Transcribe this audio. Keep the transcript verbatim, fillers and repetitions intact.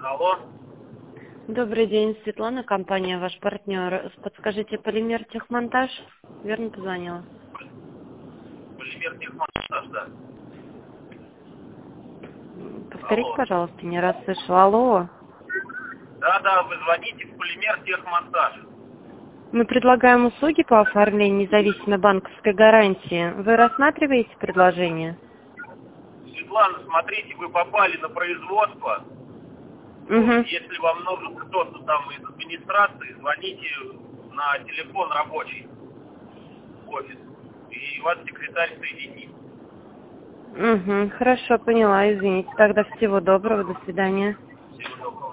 Алло. Добрый день, Светлана, компания «Ваш партнер». Подскажите, полимер техмонтаж? Верно позвонила? Полимер техмонтаж, да. Повторите, Алло. пожалуйста, не расслышала. Алло. Да-да, вы звоните в полимер техмонтаж. Мы предлагаем услуги по оформлению независимой банковской гарантии. Вы рассматриваете предложение? Светлана, смотрите, вы попали на производство. Вот, Угу. если вам нужен кто-то там из администрации, звоните на телефон рабочий в офис. И вас секретарь соединит. Угу. Хорошо, поняла, извините. Тогда всего доброго, до свидания. Всего доброго.